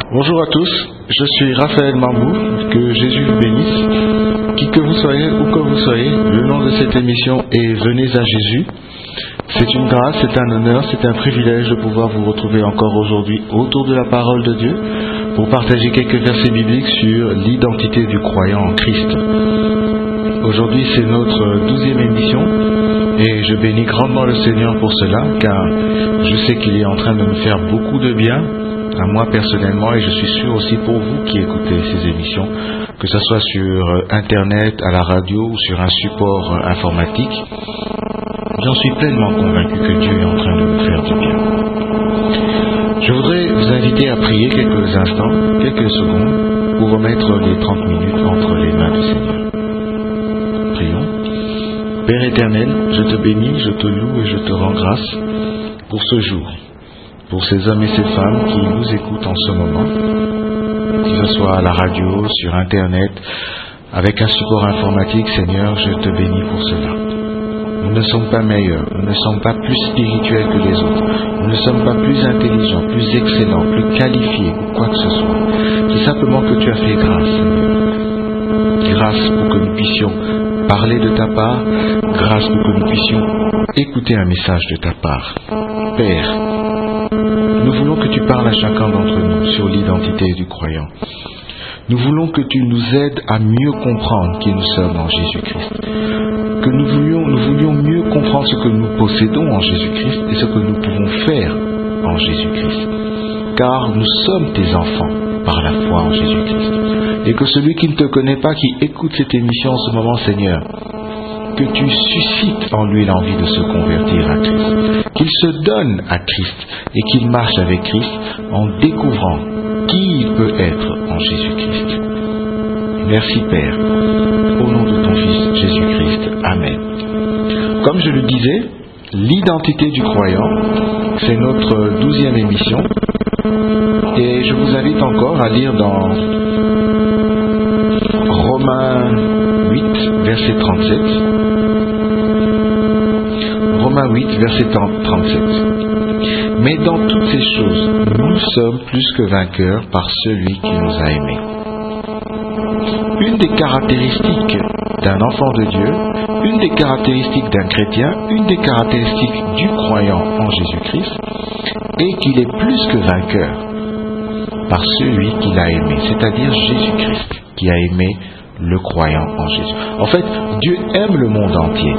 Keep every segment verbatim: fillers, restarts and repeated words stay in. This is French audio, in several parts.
Bonjour à tous, je suis Raphaël Mambou, que Jésus vous bénisse. Qui que vous soyez, où que vous soyez, le nom de cette émission est Venez à Jésus. C'est une grâce, c'est un honneur, c'est un privilège de pouvoir vous retrouver encore aujourd'hui autour de la parole de Dieu pour partager quelques versets bibliques sur l'identité du croyant en Christ. Aujourd'hui, c'est notre douzième émission et je bénis grandement le Seigneur pour cela, car je sais qu'il est en train de me faire beaucoup de bien à moi personnellement, et je suis sûr aussi pour vous qui écoutez ces émissions, que ce soit sur Internet, à la radio ou sur un support informatique. J'en suis pleinement convaincu que Dieu est en train de vous faire du bien. Je voudrais vous inviter à prier quelques instants, quelques secondes, pour remettre les trente minutes entre les mains du Seigneur. Prions. Père éternel, je te bénis, je te loue et je te rends grâce pour ce jour, pour ces hommes et ces femmes qui nous écoutent en ce moment, que ce soit à la radio, sur Internet, avec un support informatique. Seigneur, je te bénis pour cela. Nous ne sommes pas meilleurs, nous ne sommes pas plus spirituels que les autres, nous ne sommes pas plus intelligents, plus excellents, plus qualifiés ou quoi que ce soit. C'est simplement que tu as fait grâce, Seigneur. Grâce pour que nous puissions parler de ta part, grâce pour que nous puissions écouter un message de ta part. Père, nous voulons que tu parles à chacun d'entre nous sur l'identité du croyant. Nous voulons que tu nous aides à mieux comprendre qui nous sommes en Jésus-Christ. Que nous voulions, nous voulions mieux comprendre ce que nous possédons en Jésus-Christ et ce que nous pouvons faire en Jésus-Christ. Car nous sommes tes enfants par la foi en Jésus-Christ. Et que celui qui ne te connaît pas, qui écoute cette émission en ce moment, Seigneur, que tu suscites en lui l'envie de se convertir à Christ, qu'il se donne à Christ et qu'il marche avec Christ en découvrant qui il peut être en Jésus-Christ. Merci Père, au nom de ton Fils Jésus-Christ. Amen. Comme je le disais, l'identité du croyant, c'est notre douzième émission et je vous invite encore à lire dans Romains huit, verset trente-sept. Romains huit, verset trente-sept. Mais dans toutes ces choses, nous sommes plus que vainqueurs par celui qui nous a aimés. Une des caractéristiques d'un enfant de Dieu, une des caractéristiques d'un chrétien, une des caractéristiques du croyant en Jésus-Christ, est qu'il est plus que vainqueur par celui qui l'a aimé, c'est-à-dire Jésus-Christ, qui a aimé le croyant en Jésus. En fait, Dieu aime le monde entier.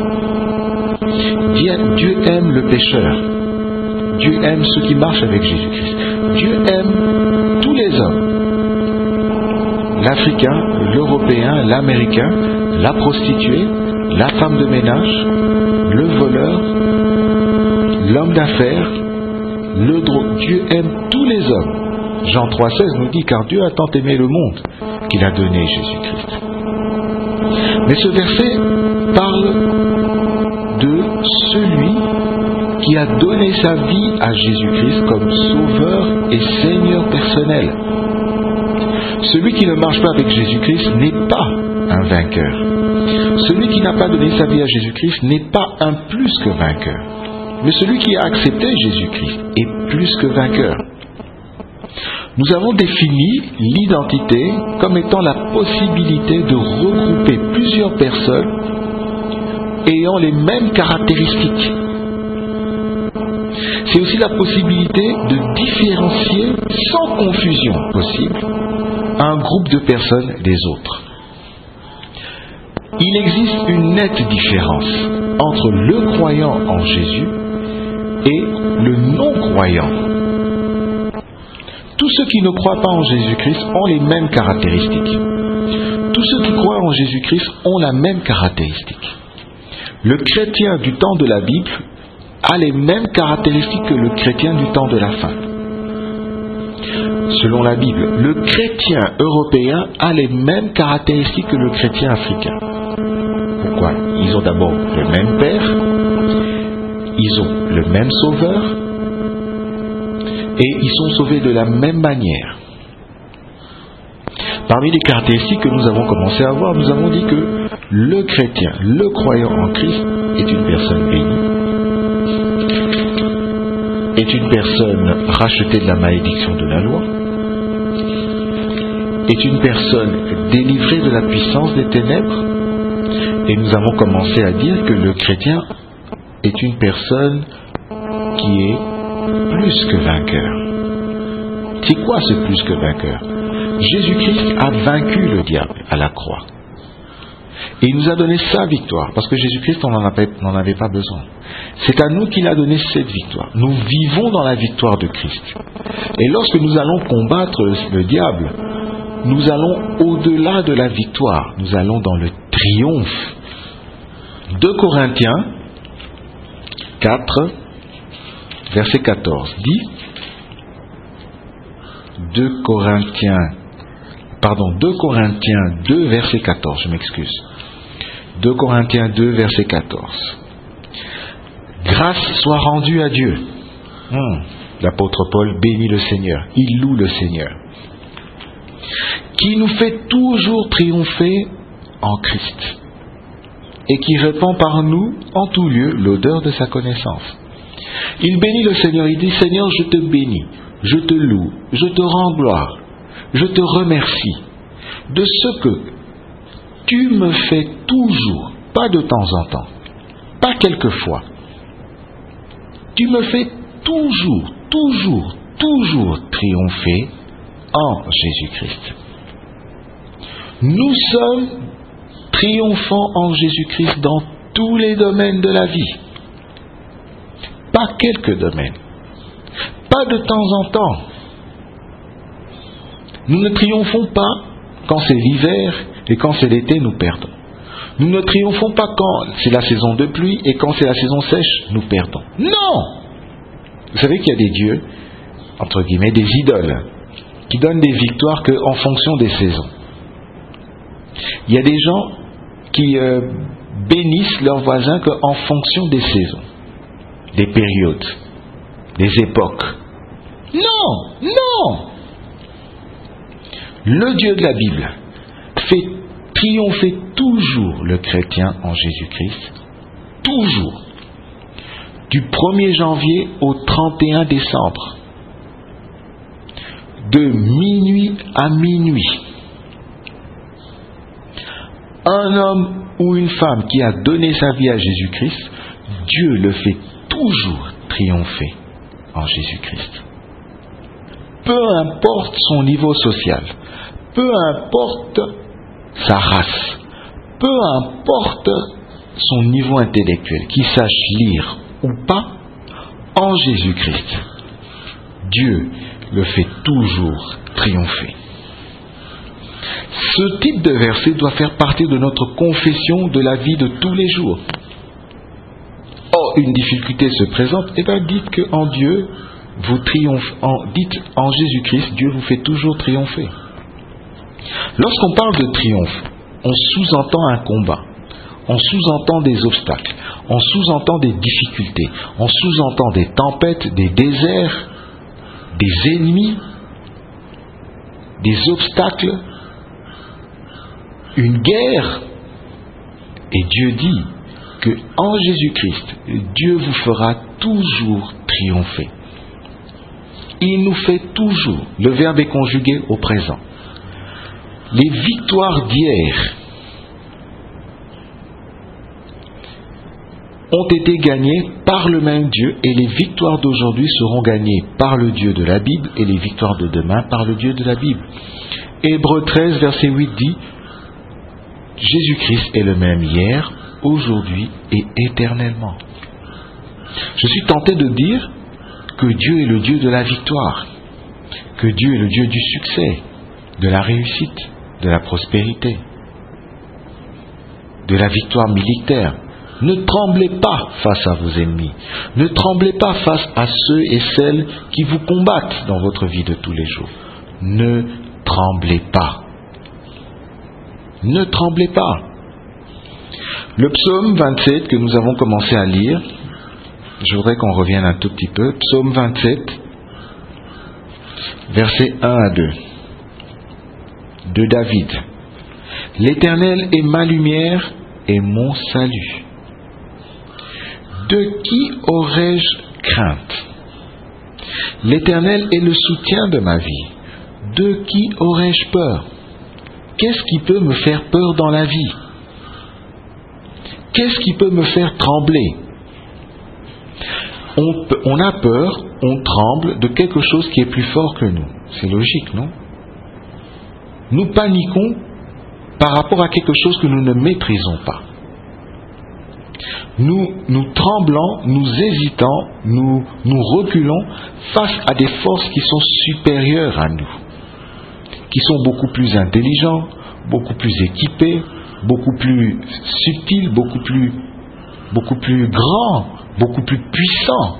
Dieu aime le pécheur. Dieu aime ceux qui marchent avec Jésus-Christ. Dieu aime tous les hommes. L'Africain, l'Européen, l'Américain, la prostituée, la femme de ménage, le voleur, l'homme d'affaires, le drogue. Dieu aime tous les hommes. Jean trois seize nous dit, car Dieu a tant aimé le monde qu'il a donné Jésus-Christ. Mais ce verset parle de celui qui a donné sa vie à Jésus-Christ comme sauveur et Seigneur personnel. Celui qui ne marche pas avec Jésus-Christ n'est pas un vainqueur. Celui qui n'a pas donné sa vie à Jésus-Christ n'est pas un plus que vainqueur. Mais celui qui a accepté Jésus-Christ est plus que vainqueur. Nous avons défini l'identité comme étant la possibilité de regrouper plusieurs personnes ayant les mêmes caractéristiques. C'est aussi la possibilité de différencier sans confusion possible un groupe de personnes des autres. Il existe une nette différence entre le croyant en Jésus et le non-croyant. Tous ceux qui ne croient pas en Jésus-Christ ont les mêmes caractéristiques. Tous ceux qui croient en Jésus-Christ ont la même caractéristique. Le chrétien du temps de la Bible a les mêmes caractéristiques que le chrétien du temps de la fin. Selon la Bible, le chrétien européen a les mêmes caractéristiques que le chrétien africain. Pourquoi ? Ils ont d'abord le même Père, ils ont le même Sauveur, et ils sont sauvés de la même manière. Parmi les caractéristiques que nous avons commencé à voir, nous avons dit que le chrétien, le croyant en Christ, est une personne bénie, est une personne rachetée de la malédiction de la loi, est une personne délivrée de la puissance des ténèbres. Et nous avons commencé à dire que le chrétien est une personne qui est plus que vainqueur. C'est quoi ce plus que vainqueur? Jésus-Christ a vaincu le diable à la croix. Et il nous a donné sa victoire, parce que Jésus-Christ n'en avait pas besoin. C'est à nous qu'il a donné cette victoire. Nous vivons dans la victoire de Christ. Et lorsque nous allons combattre le diable, nous allons au-delà de la victoire. Nous allons dans le triomphe. deux Corinthiens quatre, verset quatorze, dit deux Corinthiens, pardon, deux Corinthiens deux, verset quatorze, je m'excuse. deux Corinthiens deux, verset quatorze. Grâce soit rendue à Dieu. Hum, L'apôtre Paul bénit le Seigneur, il loue le Seigneur, qui nous fait toujours triompher en Christ, et qui répand par nous en tout lieu l'odeur de sa connaissance. Il bénit le Seigneur, il dit: Seigneur, je te bénis, je te loue, je te rends gloire, je te remercie de ce que tu me fais toujours, pas de temps en temps, pas quelquefois, tu me fais toujours, toujours, toujours triompher en Jésus-Christ. Nous sommes triomphants en Jésus-Christ dans tous les domaines de la vie. Pas quelques domaines. Pas de temps en temps. Nous ne triomphons pas quand c'est l'hiver et quand c'est l'été, nous perdons. Nous ne triomphons pas quand c'est la saison de pluie et quand c'est la saison sèche, nous perdons. Non! Vous savez qu'il y a des dieux, entre guillemets, des idoles, qui donnent des victoires qu'en fonction des saisons. Il y a des gens qui euh, bénissent leurs voisins qu'en fonction des saisons, des périodes, des époques. Non, non. Le Dieu de la Bible fait triompher toujours le chrétien en Jésus-Christ, toujours, du premier janvier au trente et un décembre, de minuit à minuit. Un homme ou une femme qui a donné sa vie à Jésus-Christ, Dieu le fait toujours triompher en Jésus-Christ. Peu importe son niveau social, peu importe sa race, peu importe son niveau intellectuel, qu'il sache lire ou pas, en Jésus-Christ, Dieu le fait toujours triompher. Ce type de verset doit faire partie de notre confession de la vie de tous les jours. Or, une difficulté se présente, et bien dites qu'en Dieu, vous triomphez, en, dites en Jésus-Christ, Dieu vous fait toujours triompher. Lorsqu'on parle de triomphe, on sous-entend un combat, on sous-entend des obstacles, on sous-entend des difficultés, on sous-entend des tempêtes, des déserts, des ennemis, des obstacles, une guerre. Et Dieu dit que en Jésus-Christ, Dieu vous fera toujours triompher. Il nous fait toujours, le verbe est conjugué au présent. Les victoires d'hier ont été gagnées par le même Dieu, et les victoires d'aujourd'hui seront gagnées par le Dieu de la Bible, et les victoires de demain par le Dieu de la Bible. Hébreux treize, verset huit dit: Jésus-Christ est le même hier, aujourd'hui et éternellement. Je suis tenté de dire que Dieu est le Dieu de la victoire, que Dieu est le Dieu du succès, de la réussite, de la prospérité, de la victoire militaire. Ne tremblez pas face à vos ennemis. Ne tremblez pas face à ceux et celles qui vous combattent dans votre vie de tous les jours. Ne tremblez pas. Ne tremblez pas. Le psaume vingt-sept que nous avons commencé à lire, je voudrais qu'on revienne un tout petit peu. Psaume vingt-sept, versets un à deux, de David. L'Éternel est ma lumière et mon salut. De qui aurais-je crainte? L'Éternel est le soutien de ma vie. De qui aurais-je peur? qu'est-ce qui peut me faire peur dans la vie? Qu'est-ce qui peut me faire trembler? On, on a peur, on tremble de quelque chose qui est plus fort que nous. C'est logique, non? Nous paniquons par rapport à quelque chose que nous ne maîtrisons pas. Nous, nous tremblons, nous hésitons, nous, nous reculons face à des forces qui sont supérieures à nous, qui sont beaucoup plus intelligents, beaucoup plus équipés, beaucoup plus subtils, beaucoup plus, beaucoup plus grands, beaucoup plus puissants.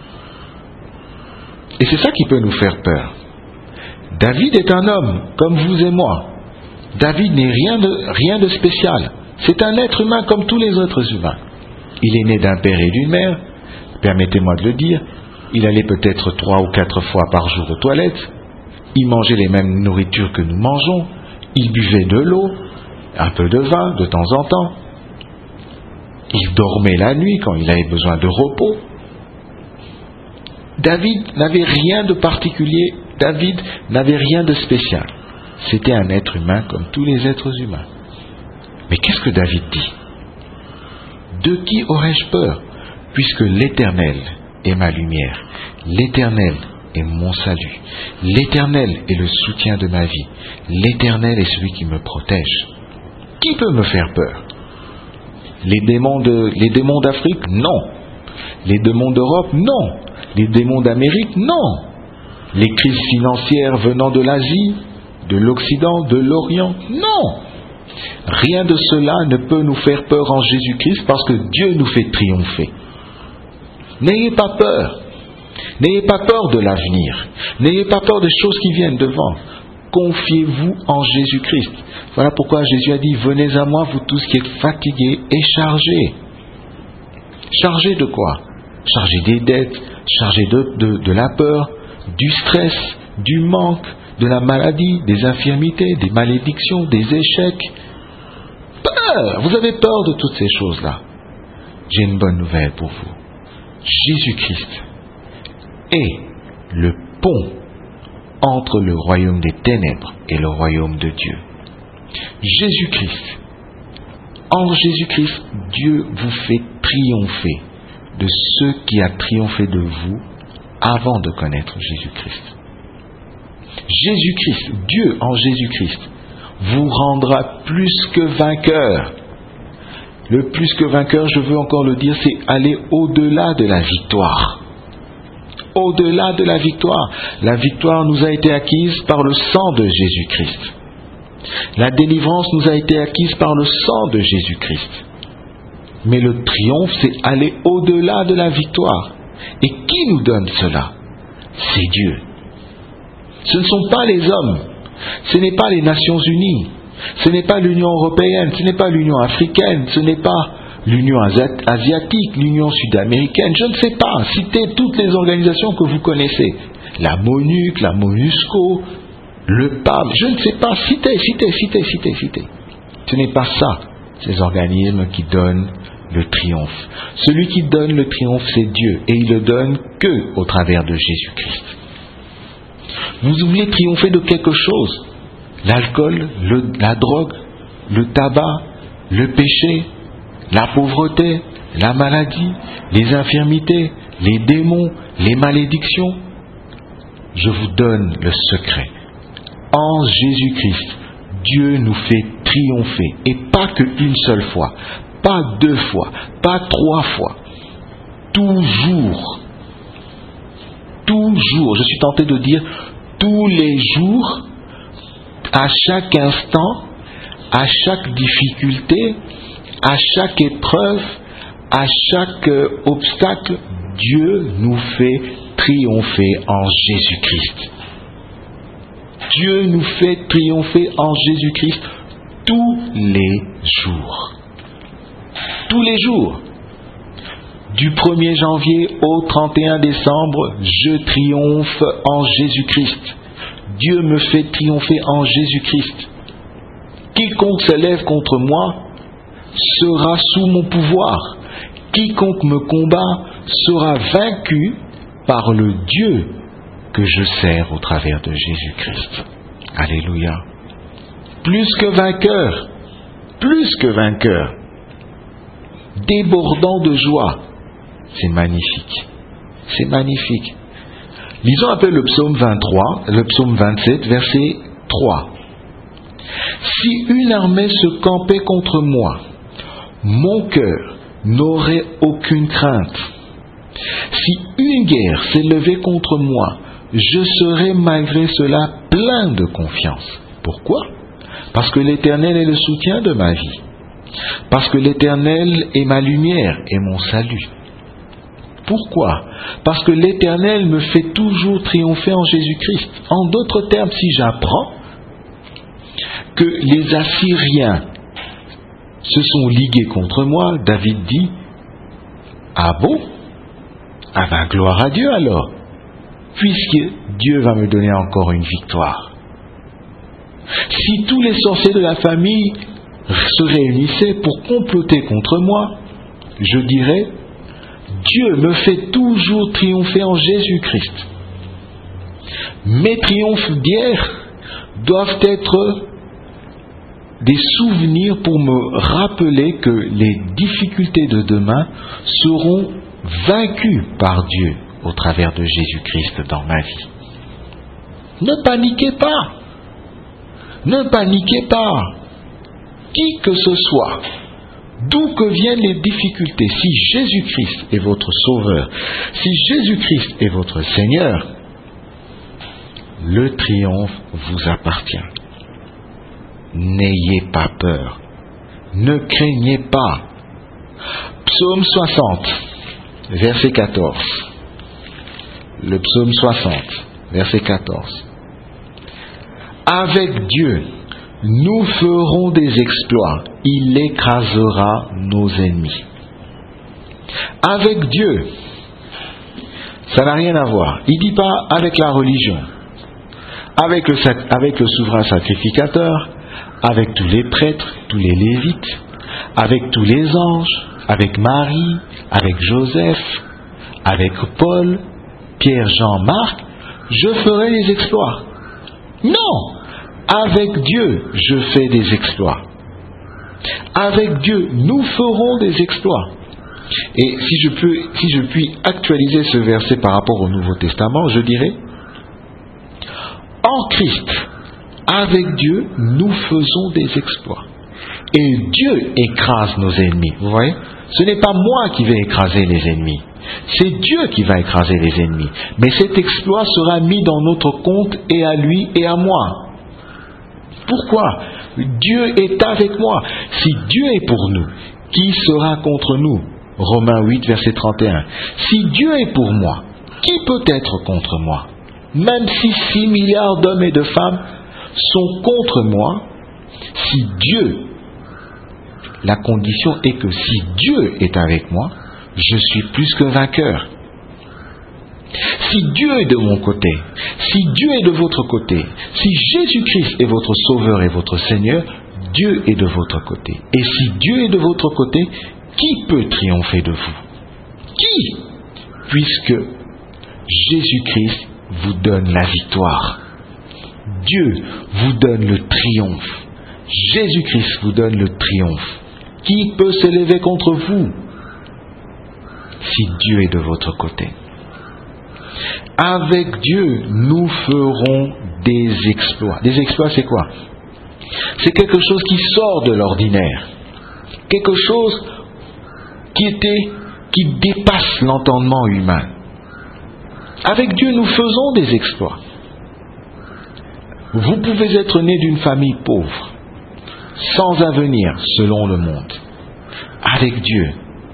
Et c'est ça qui peut nous faire peur. David est un homme, comme vous et moi. David n'est rien de, rien de spécial. C'est un être humain comme tous les autres humains. Il est né d'un père et d'une mère, permettez-moi de le dire. Il allait peut-être trois ou quatre fois par jour aux toilettes. Il mangeait les mêmes nourritures que nous mangeons. Il buvait de l'eau, un peu de vin de temps en temps. Il dormait la nuit quand il avait besoin de repos. David n'avait rien de particulier. David n'avait rien de spécial. C'était un être humain comme tous les êtres humains. Mais qu'est-ce que David dit? De qui aurais-je peur, puisque l'Éternel est ma lumière, l'Éternel est mon salut, l'Éternel est le soutien de ma vie, l'Éternel est celui qui me protège. Qui peut me faire peur? Les démons de, les démons d'Afrique? Non. Les démons d'Europe? Non. Les démons d'Amérique? Non. Les crises financières venant de l'Asie, de l'Occident, de l'Orient? Non. Rien de cela ne peut nous faire peur en Jésus-Christ parce que Dieu nous fait triompher. N'ayez pas peur. N'ayez pas peur de l'avenir. N'ayez pas peur des choses qui viennent devant. Confiez-vous en Jésus-Christ. Voilà pourquoi Jésus a dit, venez à moi, vous tous qui êtes fatigués et chargés. Chargés de quoi? Chargés des dettes, chargés de, de, de la peur, du stress, du manque, de la maladie, des infirmités, des malédictions, des échecs. Peur! Vous avez peur de toutes ces choses-là. J'ai une bonne nouvelle pour vous. Jésus-Christ est le pont entre le royaume des ténèbres et le royaume de Dieu. Jésus-Christ, en Jésus-Christ, Dieu vous fait triompher de ce qui a triomphé de vous avant de connaître Jésus-Christ. Jésus-Christ, Dieu en Jésus-Christ, vous rendra plus que vainqueur. Le plus que vainqueur, je veux encore le dire, c'est aller au-delà de la victoire. Au-delà de la victoire. La victoire nous a été acquise par le sang de Jésus-Christ. La délivrance nous a été acquise par le sang de Jésus-Christ. Mais le triomphe, c'est aller au-delà de la victoire. Et qui nous donne cela? C'est Dieu. Ce ne sont pas les hommes, ce n'est pas les Nations Unies, ce n'est pas l'Union Européenne, ce n'est pas l'Union Africaine, ce n'est pas l'Union Asiatique, l'Union Sud-Américaine, je ne sais pas, citez toutes les organisations que vous connaissez, la MONUC, la MONUSCO, le pape, je ne sais pas, citez, citez, citez, citez, citez. Ce n'est pas ça, ces organismes qui donnent le triomphe. Celui qui donne le triomphe, c'est Dieu, et il le donne que au travers de Jésus-Christ. Vous voulez triompher de quelque chose? L'alcool, le, la drogue, le tabac, le péché, la pauvreté, la maladie, les infirmités, les démons, les malédictions. Je vous donne le secret. En Jésus-Christ, Dieu nous fait triompher. Et pas qu'une seule fois, pas deux fois, pas trois fois. Toujours. Toujours. Je suis tenté de dire tous les jours, à chaque instant, à chaque difficulté, à chaque épreuve, à chaque euh, obstacle, Dieu nous fait triompher en Jésus-Christ. Dieu nous fait triompher en Jésus-Christ tous les jours. Tous les jours. Du premier janvier au trente et un décembre, je triomphe en Jésus-Christ. Dieu me fait triompher en Jésus-Christ. Quiconque s'élève contre moi sera sous mon pouvoir. Quiconque me combat sera vaincu par le Dieu que je sers au travers de Jésus-Christ. Alléluia. plus que vainqueur, plus que vainqueur, débordant de joie. C'est magnifique, c'est magnifique. Lisons un peu le psaume vingt-trois, le psaume vingt-sept, verset trois. Si une armée se campait contre moi, mon cœur n'aurait aucune crainte. Si une guerre s'élevait contre moi, je serais malgré cela plein de confiance. Pourquoi? Parce que l'Éternel est le soutien de ma vie. Parce que l'Éternel est ma lumière et mon salut. Pourquoi? Parce que l'Éternel me fait toujours triompher en Jésus-Christ. En d'autres termes, si j'apprends que les Assyriens se sont ligués contre moi, David dit, ah bon? Ah ben gloire à Dieu alors, puisque Dieu va me donner encore une victoire. Si tous les sorciers de la famille se réunissaient pour comploter contre moi, je dirais, Dieu me fait toujours triompher en Jésus-Christ. Mes triomphes d'hier doivent être des souvenirs pour me rappeler que les difficultés de demain seront vaincues par Dieu au travers de Jésus-Christ dans ma vie. Ne paniquez pas. Ne paniquez pas. Qui que ce soit, d'où que viennent les difficultés, si Jésus-Christ est votre Sauveur, si Jésus-Christ est votre Seigneur, le triomphe vous appartient. N'ayez pas peur. Ne craignez pas. Psaume soixante, verset quatorze. Le psaume soixante, verset quatorze. Avec Dieu, nous ferons des exploits. Il écrasera nos ennemis. Avec Dieu, ça n'a rien à voir. Il ne dit pas avec la religion, avec le, avec le souverain sacrificateur, avec tous les prêtres, tous les lévites, avec tous les anges, avec Marie, avec Joseph, avec Paul, Pierre, Jean, Marc, je ferai des exploits. Non! Avec Dieu, je fais des exploits. Avec Dieu, nous ferons des exploits. Et si je peux, si je puis actualiser ce verset par rapport au Nouveau Testament, je dirais, en Christ, avec Dieu, nous faisons des exploits. Et Dieu écrase nos ennemis. Vous voyez? Ce n'est pas moi qui vais écraser les ennemis. C'est Dieu qui va écraser les ennemis. Mais cet exploit sera mis dans notre compte et à lui et à moi. Pourquoi? Dieu est avec moi. Si Dieu est pour nous, qui sera contre nous? Romains huit, verset trente et un. Si Dieu est pour moi, qui peut être contre moi? Même si six milliards d'hommes et de femmes sont contre moi, si Dieu, la condition est que si Dieu est avec moi, je suis plus que vainqueur. Si Dieu est de mon côté, si Dieu est de votre côté, si Jésus-Christ est votre Sauveur et votre Seigneur, Dieu est de votre côté. Et si Dieu est de votre côté, qui peut triompher de vous? Qui? Puisque Jésus-Christ vous donne la victoire. Dieu vous donne le triomphe. Jésus-Christ vous donne le triomphe. Qui peut s'élever contre vous si Dieu est de votre côté? Avec Dieu, nous ferons des exploits. Des exploits, c'est quoi? C'est quelque chose qui sort de l'ordinaire. Quelque chose qui était, qui dépasse l'entendement humain. Avec Dieu, nous faisons des exploits. Vous pouvez être né d'une famille pauvre, sans avenir selon le monde. Avec Dieu,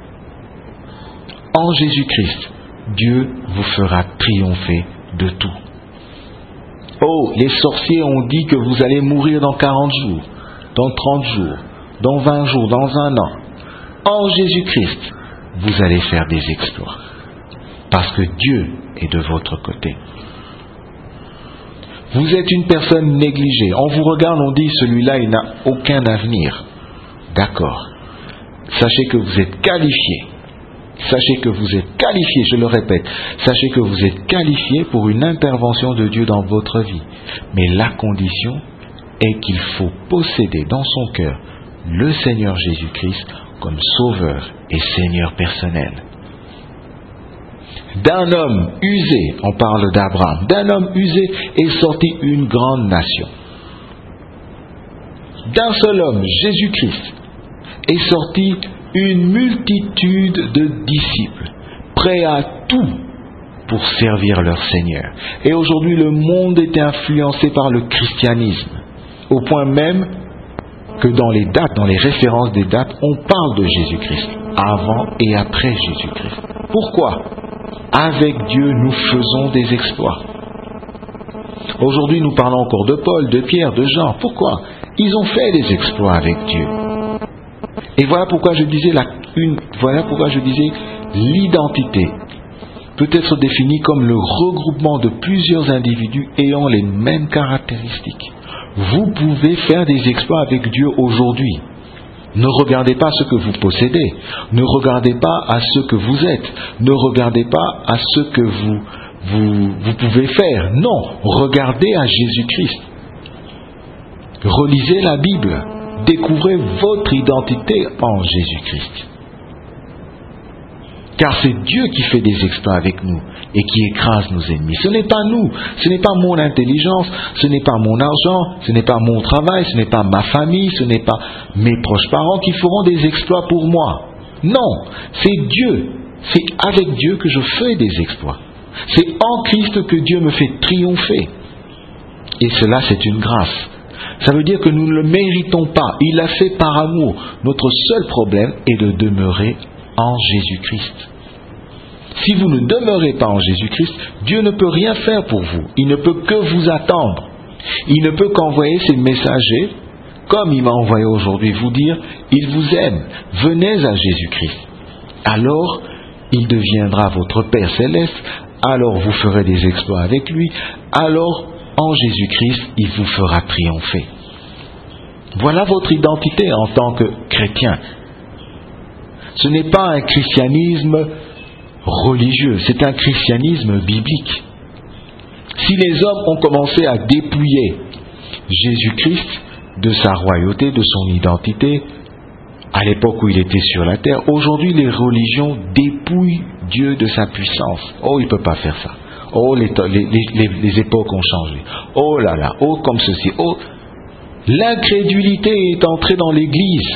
en Jésus-Christ, Dieu vous fera triompher de tout. Oh, les sorciers ont dit que vous allez mourir dans quarante jours, dans trente jours, dans vingt jours, dans un an. En Jésus-Christ, vous allez faire des exploits. Parce que Dieu est de votre côté. Vous êtes une personne négligée. On vous regarde, on dit, celui-là, il n'a aucun avenir. D'accord. Sachez que vous êtes qualifié. Sachez que vous êtes qualifié, je le répète. Sachez que vous êtes qualifié pour une intervention de Dieu dans votre vie. Mais la condition est qu'il faut posséder dans son cœur le Seigneur Jésus-Christ comme Sauveur et Seigneur personnel. D'un homme usé, on parle d'Abraham, d'un homme usé est sortie une grande nation. D'un seul homme, Jésus-Christ, est sortie une multitude de disciples, prêts à tout pour servir leur Seigneur. Et aujourd'hui, le monde est influencé par le christianisme, au point même que dans les dates, dans les références des dates, on parle de Jésus-Christ, avant et après Jésus-Christ. Pourquoi ? Avec Dieu, nous faisons des exploits. Aujourd'hui, nous parlons encore de Paul, de Pierre, de Jean. Pourquoi ? Ils ont fait des exploits avec Dieu. Et voilà pourquoi je disais, la, une, voilà pourquoi je disais l'identité peut être définie comme le regroupement de plusieurs individus ayant les mêmes caractéristiques. Vous pouvez faire des exploits avec Dieu aujourd'hui. Ne regardez pas ce que vous possédez. Ne regardez pas à ce que vous êtes. Ne regardez pas à ce que vous, vous, vous pouvez faire. Non, regardez à Jésus-Christ. Relisez la Bible. Découvrez votre identité en Jésus-Christ. Car c'est Dieu qui fait des exploits avec nous et qui écrase nos ennemis. Ce n'est pas nous, ce n'est pas mon intelligence, ce n'est pas mon argent, ce n'est pas mon travail, ce n'est pas ma famille, ce n'est pas mes proches parents qui feront des exploits pour moi. Non, c'est Dieu. C'est avec Dieu que je fais des exploits. C'est en Christ que Dieu me fait triompher. Et cela, c'est une grâce. Ça veut dire que nous ne le méritons pas. Il l'a fait par amour. Notre seul problème est de demeurer en Jésus-Christ. Si vous ne demeurez pas en Jésus-Christ, Dieu ne peut rien faire pour vous. Il ne peut que vous attendre. Il ne peut qu'envoyer ses messagers, comme il m'a envoyé aujourd'hui, vous dire, il vous aime, venez à Jésus-Christ. Alors, il deviendra votre Père céleste, alors vous ferez des exploits avec lui, alors, en Jésus-Christ, il vous fera triompher. Voilà votre identité en tant que chrétien. Ce n'est pas un christianisme religieux, c'est un christianisme biblique. Si les hommes ont commencé à dépouiller Jésus-Christ de sa royauté, de son identité, à l'époque où il était sur la terre, aujourd'hui les religions dépouillent Dieu de sa puissance. Oh, il ne peut pas faire ça. Oh, les, les, les, les époques ont changé. Oh là là, oh comme ceci. Oh, l'incrédulité est entrée dans l'Église.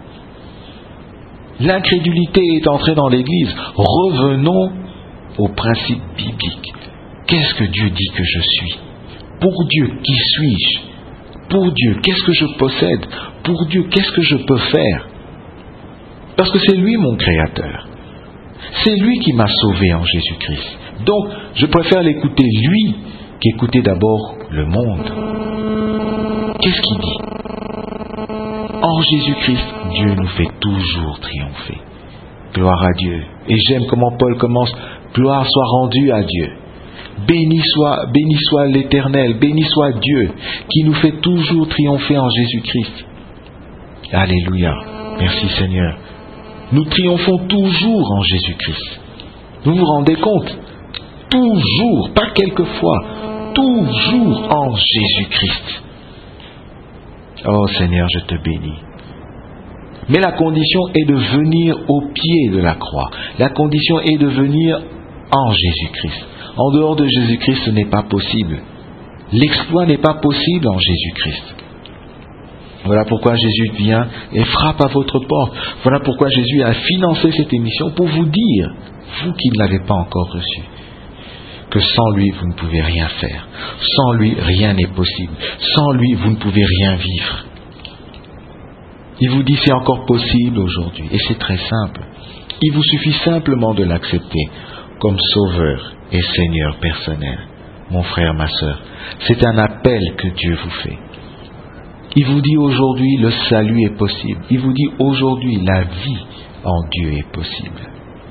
L'incrédulité est entrée dans l'Église. Revenons au principe biblique. Qu'est-ce que Dieu dit que je suis ? Pour Dieu, qui suis-je ? Pour Dieu, qu'est-ce que je possède ? Pour Dieu, qu'est-ce que je peux faire ? Parce que c'est lui mon Créateur. C'est lui qui m'a sauvé en Jésus-Christ. Donc, je préfère l'écouter lui qu'écouter d'abord le monde. Qu'est-ce qu'il dit ? En Jésus-Christ, Dieu nous fait toujours triompher. Gloire à Dieu. Et j'aime comment Paul commence. Gloire soit rendue à Dieu. Béni soit, béni soit l'Éternel, béni soit Dieu, qui nous fait toujours triompher en Jésus-Christ. Alléluia. Merci Seigneur. Nous triomphons toujours en Jésus-Christ. Vous vous rendez compte ? Toujours, pas quelquefois, toujours en Jésus-Christ. Oh Seigneur, je te bénis. Mais la condition est de venir au pied de la croix. La condition est de venir en Jésus-Christ. En dehors de Jésus-Christ, ce n'est pas possible. L'exploit n'est pas possible en Jésus-Christ. Voilà pourquoi Jésus vient et frappe à votre porte. Voilà pourquoi Jésus a financé cette émission pour vous dire, vous qui ne l'avez pas encore reçu, que sans lui, vous ne pouvez rien faire. Sans lui, rien n'est possible. Sans lui, vous ne pouvez rien vivre. Il vous dit c'est encore possible aujourd'hui. Et c'est très simple. Il vous suffit simplement de l'accepter comme Sauveur et Seigneur personnel. Mon frère, ma sœur, c'est un appel que Dieu vous fait. Il vous dit aujourd'hui le salut est possible. Il vous dit aujourd'hui la vie en Dieu est possible.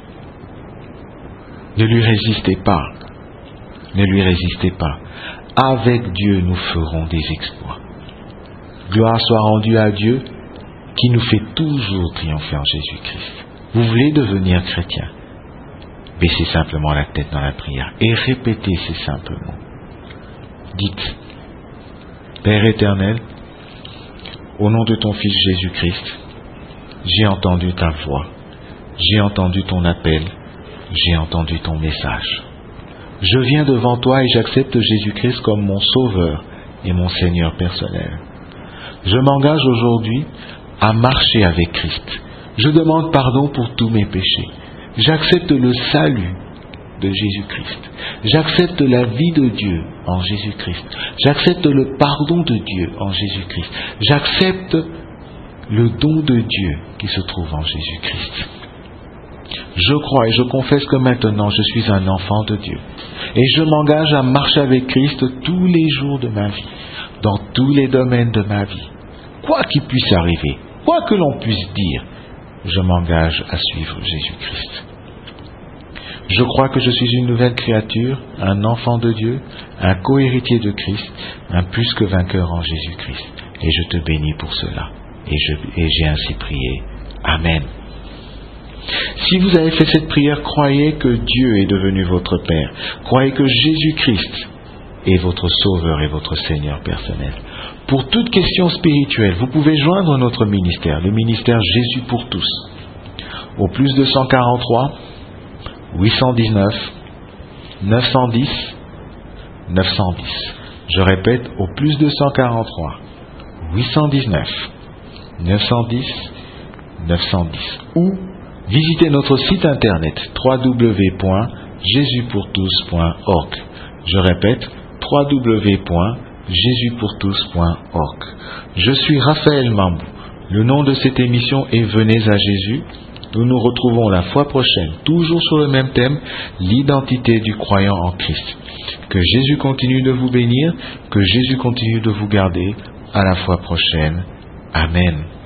Ne lui résistez pas. Ne lui résistez pas. Avec Dieu, nous ferons des exploits. Gloire soit rendue à Dieu qui nous fait toujours triompher en Jésus-Christ. Vous voulez devenir chrétien? Baissez simplement la tête dans la prière et répétez ces simples mots. Dites, Père éternel, Au nom de ton Fils Jésus-Christ, j'ai entendu ta voix, j'ai entendu ton appel, j'ai entendu ton message. Je viens devant toi et j'accepte Jésus-Christ comme mon Sauveur et mon Seigneur personnel. Je m'engage aujourd'hui à marcher avec Christ. Je demande pardon pour tous mes péchés. J'accepte le salut de Jésus-Christ. J'accepte la vie de Dieu en Jésus-Christ. J'accepte le pardon de Dieu en Jésus-Christ. J'accepte le don de Dieu qui se trouve en Jésus-Christ. Je crois et je confesse que maintenant je suis un enfant de Dieu. Et je m'engage à marcher avec Christ tous les jours de ma vie, dans tous les domaines de ma vie. Quoi qu'il puisse arriver, quoi que l'on puisse dire, je m'engage à suivre Jésus-Christ. Je crois que je suis une nouvelle créature, un enfant de Dieu, un co-héritier de Christ, un plus que vainqueur en Jésus-Christ. Et je te bénis pour cela. Et, je, et j'ai ainsi prié. Amen. Si vous avez fait cette prière, croyez que Dieu est devenu votre Père. Croyez que Jésus-Christ est votre Sauveur et votre Seigneur personnel. Pour toute question spirituelle, vous pouvez joindre notre ministère, le ministère Jésus pour tous, au plus deux cent quarante-trois, huit cent dix-neuf, neuf cent dix, neuf cent dix. Je répète, au plus deux cent quarante-trois, huit cent dix-neuf, neuf cent dix, neuf cent dix. Ou visitez notre site internet w w w point jésus pour tous point org. Je répète, w w w point jésus pour tous point org. Je suis Raphaël Mambou. Le nom de cette émission est Venez à Jésus. Nous nous retrouvons la fois prochaine, toujours sur le même thème, l'identité du croyant en Christ. Que Jésus continue de vous bénir, que Jésus continue de vous garder. À la fois prochaine. Amen.